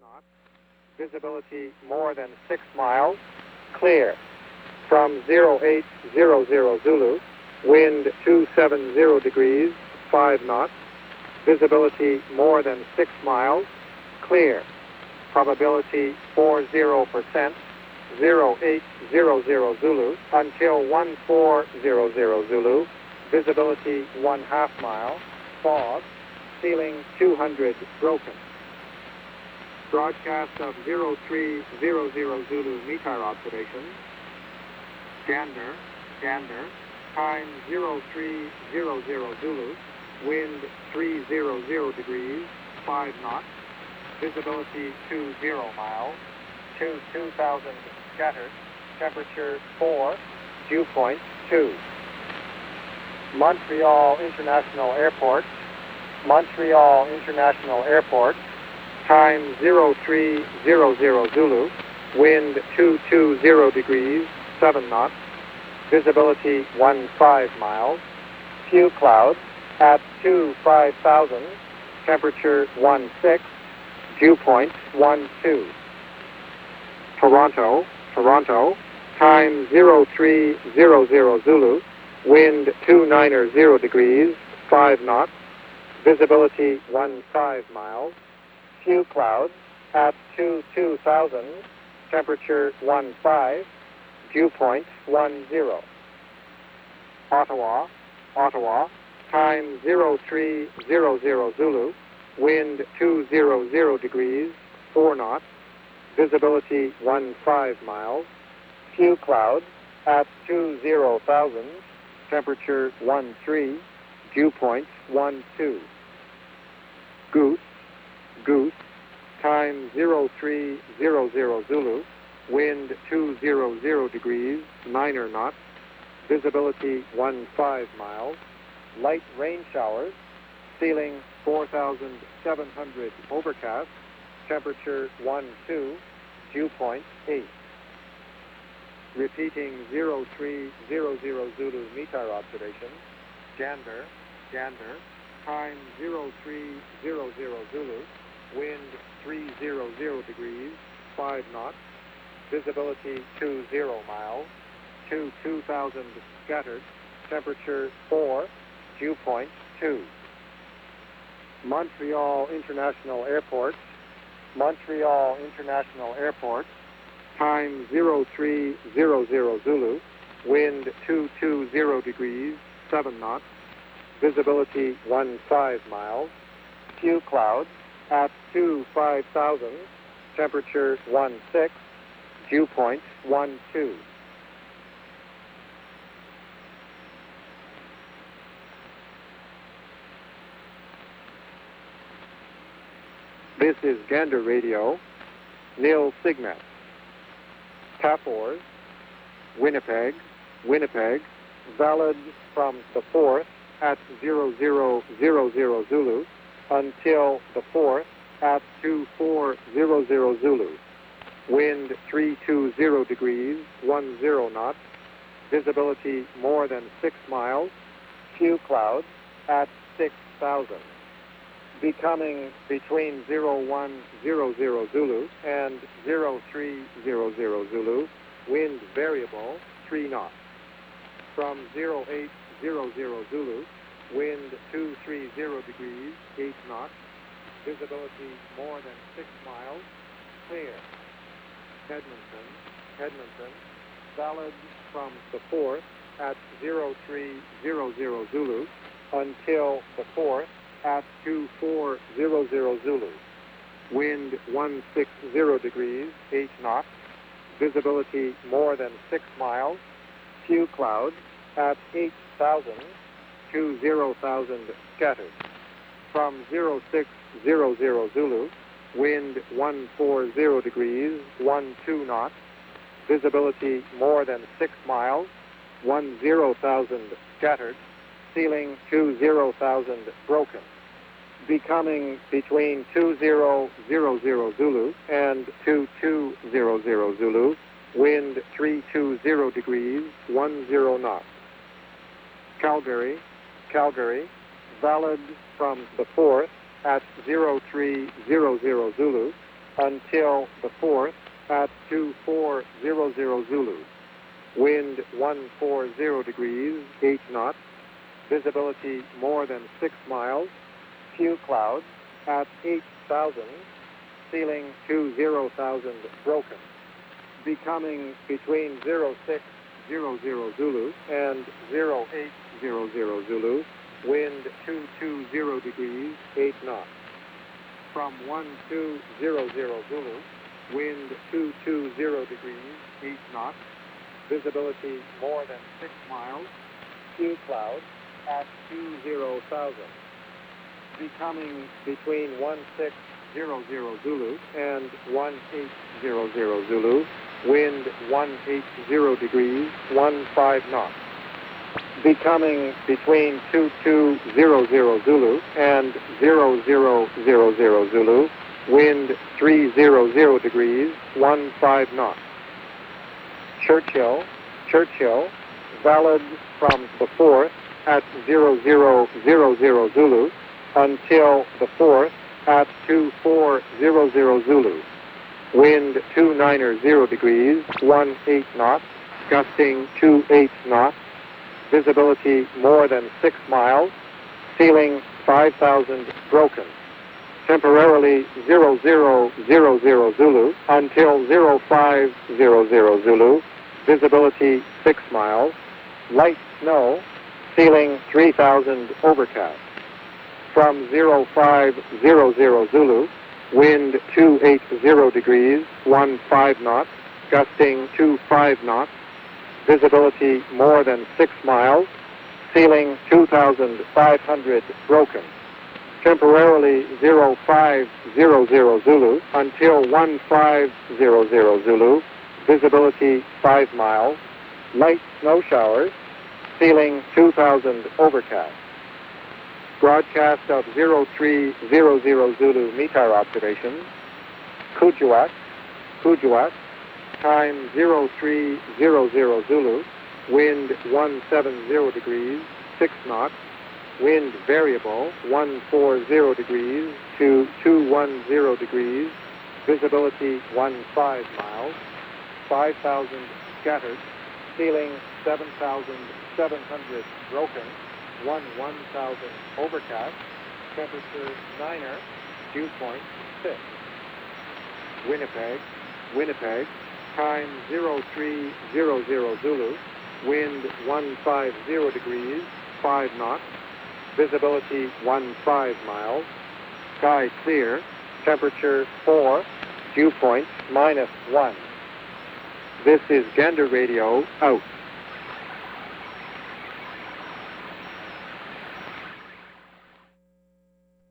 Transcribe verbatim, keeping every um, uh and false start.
knots. Visibility more than six miles. Clear. From zero eight zero zero Zulu, wind two seven zero degrees, five knots. Visibility more than six miles. Clear. Probability forty percent. zero eight zero zero Zulu until one four zero zero Zulu. Visibility one half mile. Fog. Ceiling two hundred broken. Broadcast of zero three zero zero Zulu METAR observations. Gander, Gander, time zero three zero zero Zulu, wind three hundred degrees, five knots, visibility two zero miles, to two thousand scattered, temperature four, dew point two. Montreal International Airport, Montreal International Airport, time zero three zero zero Zulu, wind two hundred twenty degrees, seven knots, visibility fifteen miles, few clouds at two five thousand, temperature sixteen, dew point twelve. Toronto, Toronto, time zero three zero zero Zulu, wind two ninety degrees, five knots, visibility fifteen miles, few clouds at two two thousand, temperature fifteen, dew point ten. Ottawa, Ottawa, time zero three zero zero Zulu, wind two hundred degrees, four knots, visibility fifteen miles, few clouds at two thousand, temperature thirteen, dew point twelve. Goose, Goose, time zero three zero zero Zulu, wind two hundred degrees, nine knots, visibility fifteen miles, light rain showers, ceiling four thousand seven hundred overcast, temperature twelve, dew point eight. Repeating zero three zero zero Zulu METAR observation, Gander, Gander, time zero three zero zero Zulu, wind three hundred degrees, five knots, visibility two zero miles, to two thousand scattered, temperature four, dew point two. Montreal International Airport, Montreal International Airport, time zero three zero zero Zulu, wind two hundred twenty degrees, seven knots, visibility fifteen miles, few clouds at two five thousand, temperature sixteen, dew point twelve. This is Gander Radio, Nil Signet. Tafours, Winnipeg, Winnipeg, valid from the fourth at zero zero zero zero Zulu until the fourth at two four zero zero Zulu. Wind three twenty degrees, ten knots, visibility more than six miles, few clouds at six thousand. Becoming between zero one zero zero Zulu and zero three zero zero Zulu, wind variable, three knots. From zero eight zero zero Zulu, wind two thirty degrees, eight knots, visibility more than six miles, clear. Edmonton, Edmonton, valid from the fourth at zero three zero zero Zulu until the fourth at two four zero zero Zulu. Wind one sixty degrees, eight knots, visibility more than six miles, few clouds at eight thousand, to zero thousand scattered. From zero six zero zero Zulu, wind one forty degrees, twelve knots, visibility more than six miles, ten thousand scattered, ceiling two thousand broken. Becoming between two zero zero zero Zulu and two two zero zero Zulu, wind three twenty degrees, ten knots. Calgary, Calgary, valid from the fourth at zero three zero zero Zulu until the fourth at two four zero zero Zulu. Wind one forty degrees, eight knots. Visibility more than six miles. Few clouds at eight thousand. Ceiling two zero thousand broken. Becoming between zero six zero zero Zulu and zero eight zero zero Zulu. Wind two two zero degrees, eight knots. From one two zero zero Zulu, wind two two zero degrees, eight knots. Visibility more than six miles. Few clouds at two zero thousand. Becoming between one six zero zero Zulu and one eight zero zero Zulu. Wind one eighty degrees, one five knots. Becoming between two two zero zero Zulu and zero zero zero zero Zulu. Wind three hundred degrees, one five knots. Churchill, Churchill, valid from the fourth at zero zero zero zero Zulu until the fourth at two four zero zero Zulu. Wind two ninety degrees, one eight knots, gusting two eight knots. Visibility more than six miles. Ceiling five thousand broken. Temporarily zero zero zero zero Zulu until zero five zero zero Zulu. Visibility six miles. Light snow. Ceiling three thousand overcast. From zero five zero zero Zulu, wind two eighty degrees, one five knots, gusting two five knots. Visibility more than six miles. Ceiling two thousand five hundred broken. Temporarily zero five zero zero Zulu until one five zero zero Zulu. Visibility five miles. Light snow showers. Ceiling two thousand overcast. Broadcast of zero three zero zero Zulu METAR observations. Kuujjuaq, Kuujjuaq, time zero three zero zero Zulu, wind one seventy degrees, six knots, wind variable one forty degrees to two ten degrees, visibility fifteen miles, five thousand scattered, ceiling seven thousand seven hundred broken, one one thousand overcast, temperature niner, dew point six. Winnipeg, Winnipeg, time zero three zero zero Zulu, wind one fifty degrees, five knots, visibility fifteen miles, sky clear, temperature four, dew point minus one. This is Gander Radio, out.